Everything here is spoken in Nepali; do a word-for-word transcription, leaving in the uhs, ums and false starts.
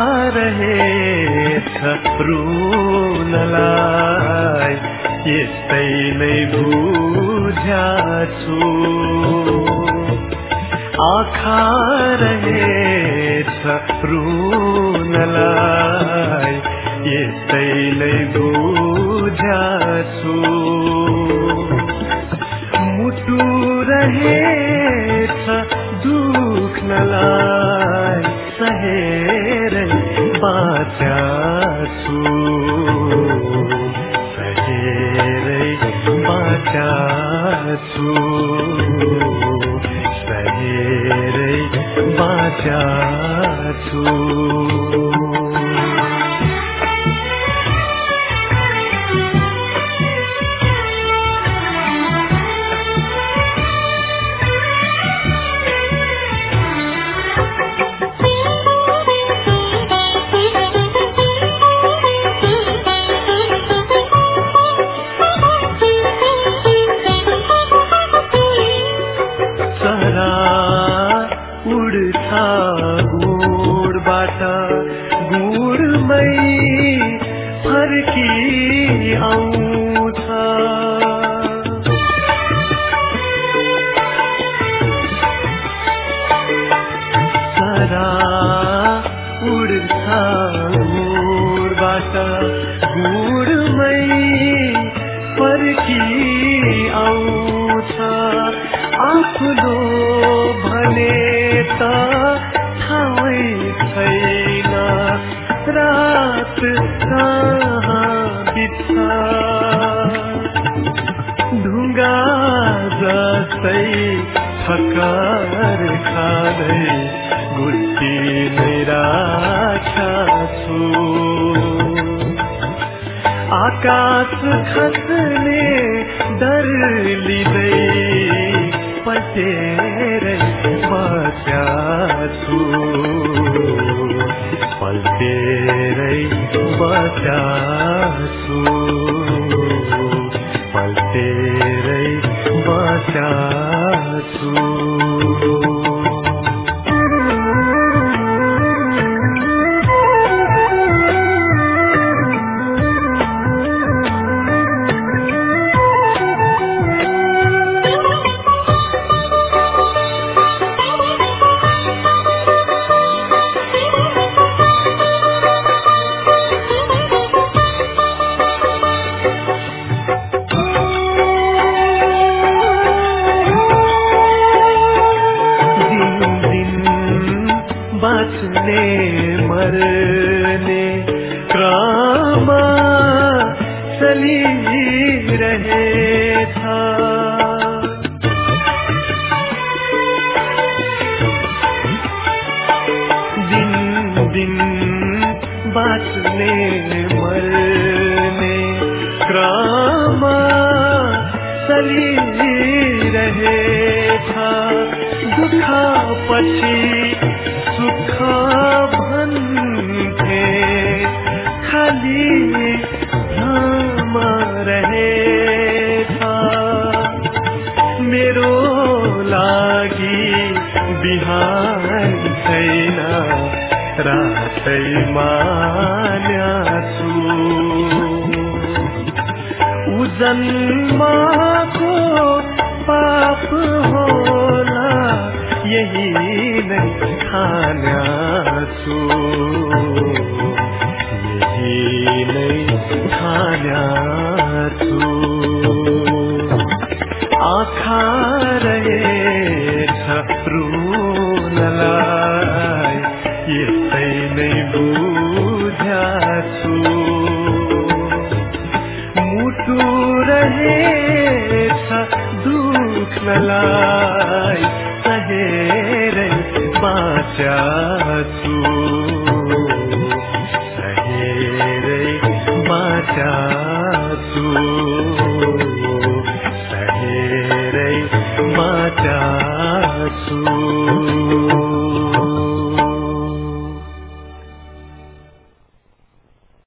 रहेछ रुनलाई यस्तै नै बुझ्याछु आँखा रहेछ रुनलाई यस्तै नै बुझ्याछु मुटु रहेछ दुख्नलाई सहेरै बाँच्याछु सहेरै बाँच्याछु सहेरै बाँच्याछु आकाश खस्ने डर लिँदै पल्टेरै बस्याछु पल्टेरै बस्याछु पल्टेरै बस्याछु जन्माको पाप होला यही नै ठान्याछु यही नै ठान्याछु आँखा रहेछ रुनलाई यस्तै नै बुझ्याछु मुटु रहेछ दुख्नलाई सहेरै बाँच्याछु सहेरै बाँच्याछु सहेरै बाँच्याछु